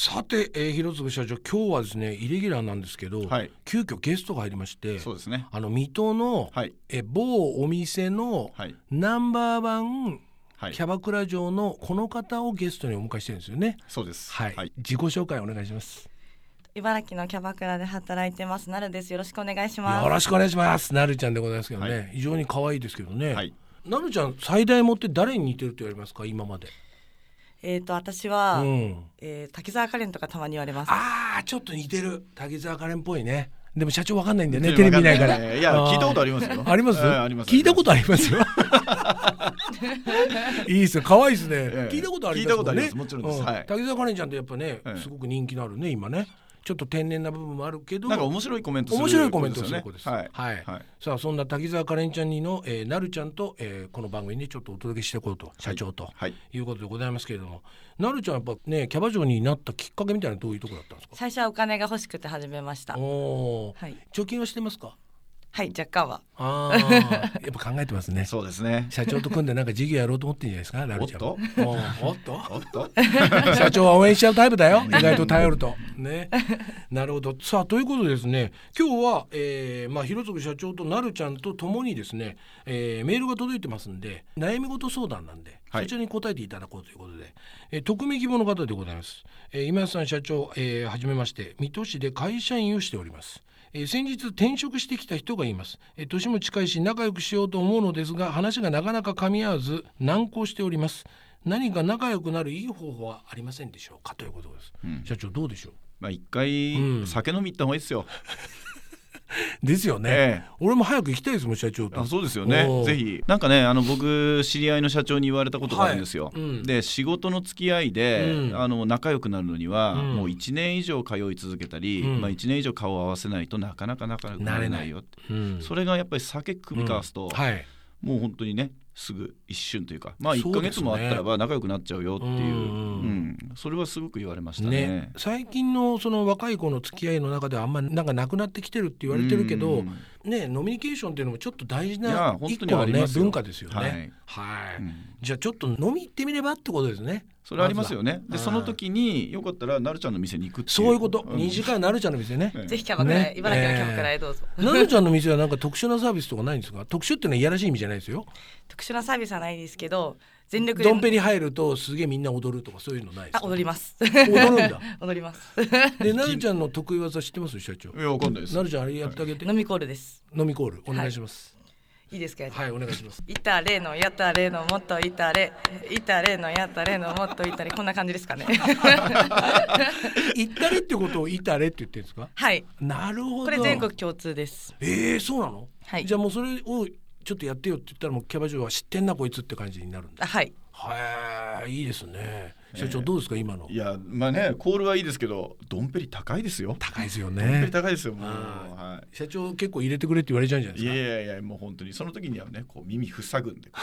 さて、広次社長、今日はですねイレギュラーなんですけど、 はい、 急遽ゲストが入りまして、 そうですね、 水戸の、 はい、 某お店のナンバーワン、 はい、 キャバクラ嬢のこの方をゲストにお迎えしてるんですよね。 そうです、 はいはい、 自己紹介お願いします。 茨城のキャバクラで働いてますなるです。よろしくお願いします。 よろしくお願いします。なるちゃんでございますけどね、 はい、 非常に可愛いですけどね、 はい、 なるちゃん最大もって誰に似てると言われますか、今まで。 私は、滝沢カレンとかたまに言われます。 ちょっと似てる、滝沢カレンっぽいね。でも社長わかんないんだよね、テレビ見ないから。 いや聞いたことありますよ。 あります、 あります。 聞いたことありますよいいですよ、可愛いですね、聞いたことありますもんね。 聞いたことあります、もちろんです、はい、 滝沢カレンちゃんってやっぱね、すごく人気のあるね今ね。ちょっと天然な部分もあるけど、 なんか面白いコメントする、 面白いコメントする子です。 はい、 はいはい、さあそんな滝沢カレンちゃんにの、なるちゃんと、この番組にちょっとお届けしていこうと、社長と、いうことでございますけれども、なるちゃんやっぱねキャバ嬢になったきっかけみたいなどういうところだったんですか。 最初はお金が欲しくて始めました。 はい、貯金はしてますか。 はい、若干は。 やっぱ考えてますね。 そうですね。 社長と組んでなんか事業やろうと思ってるんじゃないですか。 おっと社長は応援しちゃうタイプだよ。意外と頼るとね。なるほど。さあということでですね、今日は、広次社長となるちゃんとともにですね、メールが届いてますんで、悩み事相談なんで、そちらに答えていただこうということで、匿名希望の方でございます。今安さん社長、はじめまして、水戸市で会社員をしております。先日転職してきた人がいます。年も近いし仲良くしようと思うのですが、話がなかなか噛み合わず難航しております。何か仲良くなるいい方法はありませんでしょうか、ということです。社長どうでしょう。 一回、酒飲み行った方がいいですよ。 ですよね、俺も早く行きたいですもん社長と。 そうですよね。ぜひ。なんかね、僕知り合いの社長に言われたことがあるんですよ、で仕事の付き合いで、仲良くなるのには、もう1年以上通い続けたり、1年以上顔を合わせないとなかなか仲良くなれないよって、それがやっぱり酒組み交わすと、もう本当にねすぐ一瞬というか、1ヶ月もあったらば仲良くなっちゃうよっていう、それはすごく言われました ね。 最近のその若い子の付き合いの中ではあんまりなんかなくなってきてるって言われてるけど、ね、ノミニケーションっていうのもちょっと大事な一個の、ね、文化ですよね。じゃあちょっと飲み行ってみればってことですね。 それありますよね。でその時によかったらなるちゃんの店に行くっていう、 そういうこと、2時間なるちゃんの店ね、 ぜひキャバクラへ、茨城のキャバクラへどうぞ。 なるちゃんの店はなんか特殊なサービスとかないんですか。特殊っていうのはいやらしい意味じゃないですよ。 特殊なサービスはないですけど、全力でドンペに入るとすげえみんな踊るとかそういうのないですか。 踊ります。 踊るんだ踊ります。 でなるちゃんの得意技知ってます社長。 いやわかんないです。 なるちゃんあれやってあげて。 飲みコールです。 飲みコールお願いします。 いいですか。 はい、お願いします。 いたれのやったれのもっといたれ、いたれのやったれのもっといたれ、こんな感じですかね。 いたれってことをいたれって言ってるんですか。 はい。 なるほど。 これ全国共通です。 そうなの。 はい。 じゃあもうそれをちょっとやってよって言ったらもうキャバ嬢は知ってんなこいつって感じになるんだ。 はい。 いいですね。社長どうですか今の。 いやまあね、コールはいいですけどドンペリ高いですよ。 高いですよね。 ドンペリ高いですよもう、 社長結構入れてくれって言われちゃうんじゃないですか。 いやもう本当にその時にはねこう耳塞ぐんで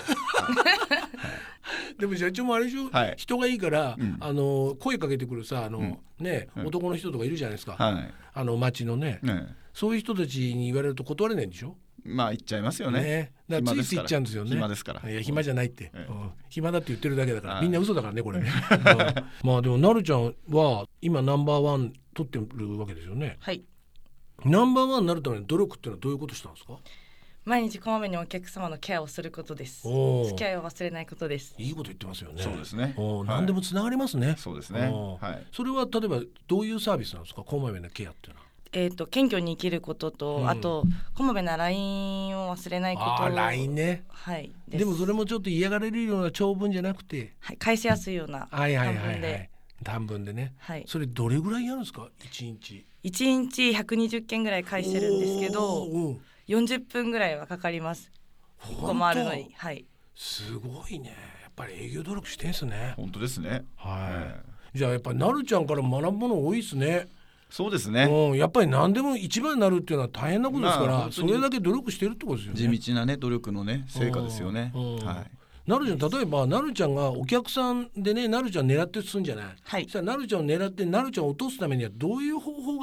でも社長もあれでしょ、人がいいから、声かけてくるさ男の人とかいるじゃないですか、街のね、そういう人たちに言われると断れないんでしょ。 まあ言っちゃいますよね。 だからついつい言っちゃうんですよね。 暇ですから。 いや暇じゃないって、暇だって言ってるだけだから、みんな嘘だからねこれね。まあでもなるちゃんは今ナンバーワン取ってるわけですよね。 はい。 ナンバーワンになるための努力っていうのはどういうことしたんですか。 毎日こまめにお客様のケアをすることです。付き合いを忘れないことです。 いいこと言ってますよね。 そうですね。 何でもつながりますね。 そうですね。 それは例えばどういうサービスなんですか、こまめなケアっていうのは。 謙虚に生きることと、あとこまめな LINE を忘れないこと。 LINE ね。 はい。 でもそれもちょっと嫌がられるような長文じゃなくて、 返しやすいような短文でね。 はい。 それどれぐらいやるんですか1日。 1日120件ぐらい返してるんですけど、40分ぐらいはかかります。1個回るのに。はい。 すごいね。やっぱり営業努力してんすね。 本当ですね。 じゃあやっぱりなるちゃんから学ぶもの多いですね。 そうですね。 やっぱり何でも一番になるっていうのは大変なことですから、それだけ努力してるってことですよね。 地道なね努力のね成果ですよね。 なるちゃん、例えばなるちゃんがお客さんでね、なるちゃん狙ってするんじゃない。そしたらなるちゃんを狙ってなるちゃんを落とすためにはどういう方法が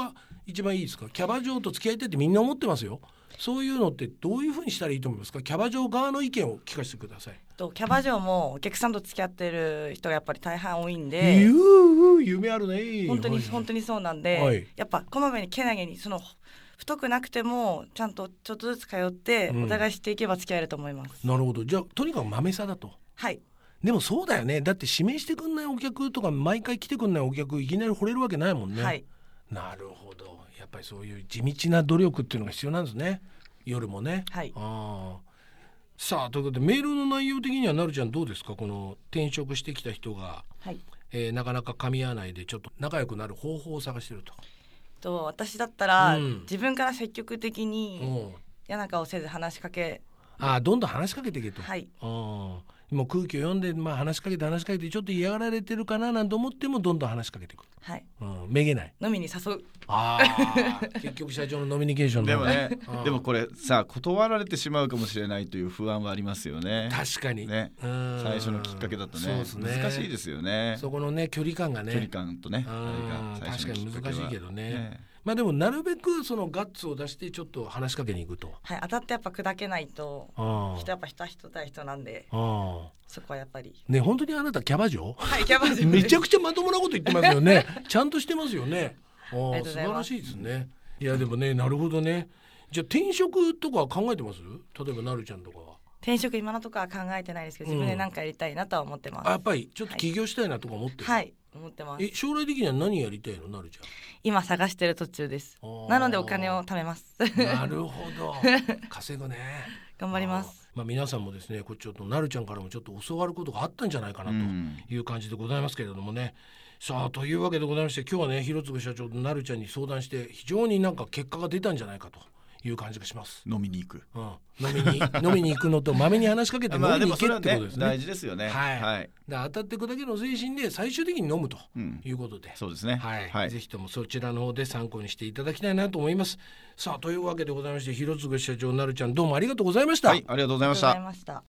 一番いいですか？キャバ嬢と付き合いたいってみんな思ってますよ。そういうのってどういうふうにしたらいいと思いますか？キャバ嬢側の意見を聞かせてください。 キャバ嬢もお客さんと付き合ってる人がやっぱり大半多いんで、 夢あるね。 本当にそうなんで、 はい、 やっぱこまめにけなげに太くなくてもちゃんとちょっとずつ通ってお互いしていけば付き合えると思います。 なるほど。じゃあとにかくまめさだと。 はい。 でもそうだよね。だって指名してくんないお客とか毎回来てくんないお客いきなり惚れるわけないもんね。 はい。 なるほど。やっぱりそういう地道な努力っていうのが必要なんですね。夜もね。 はい。 さあということでメールの内容的にはなるちゃんどうですか？この転職してきた人が、 はい、 なかなか噛み合わないでちょっと仲良くなる方法を探してると。 私だったら、自分から積極的に嫌な顔せず話しかけ、 どんどん話しかけていけと。 はい。 もう空気を読んで、話しかけてちょっと嫌がられてるかななんて思ってもどんどん話しかけていく。 はい。 めげない。 飲みに誘う。 結局社長のノミニケーションでもねでもこれさ断られてしまうかもしれないという不安はありますよね。 確かにね。最初のきっかけだとね、難しいですよね。 そこのね距離感がね。 距離感とね。 確かに難しいけどね。でもなるべくそのガッツを出してちょっと話しかけに行くと。 はい。当たってやっぱ砕けないと人やっぱ人対人なんで、そこはやっぱりね。本当にあなたキャバ嬢？ はい、キャバ嬢めちゃくちゃまともなこと言ってますよね。ちゃんとしてますよね。素晴らしいですね。いやでもね、なるほどね。じゃあ転職とか考えてます？例えばなるちゃんとかは。 転職今のところは考えてないですけど、自分で何かやりたいなとは思ってます。 やっぱりちょっと起業したいなとか思ってる？ はい、思ってます。 将来的には何やりたいの？なるちゃん。 今探してる途中です。なのでお金を貯めます。 なるほど。稼ぐね。 頑張ります。 皆さんもですね、こっちちょっとなるちゃんからもちょっと教わることがあったんじゃないかなという感じでございますけれどもね。さあというわけでございまして、今日はね広次社長となるちゃんに相談して非常になんか結果が出たんじゃないかという感じがします。 飲みに行く、 飲みに行くのとまめに話しかけて飲みに行けってことですね。 大事ですよね。はい。 当たっていくだけの精神で最終的に飲むということで、 そうですね。 はい。ぜひともそちらの方で参考にしていただきたいなと思います。さあというわけでございまして、広次社長なるちゃんどうもありがとうございました。 はい、ありがとうございました。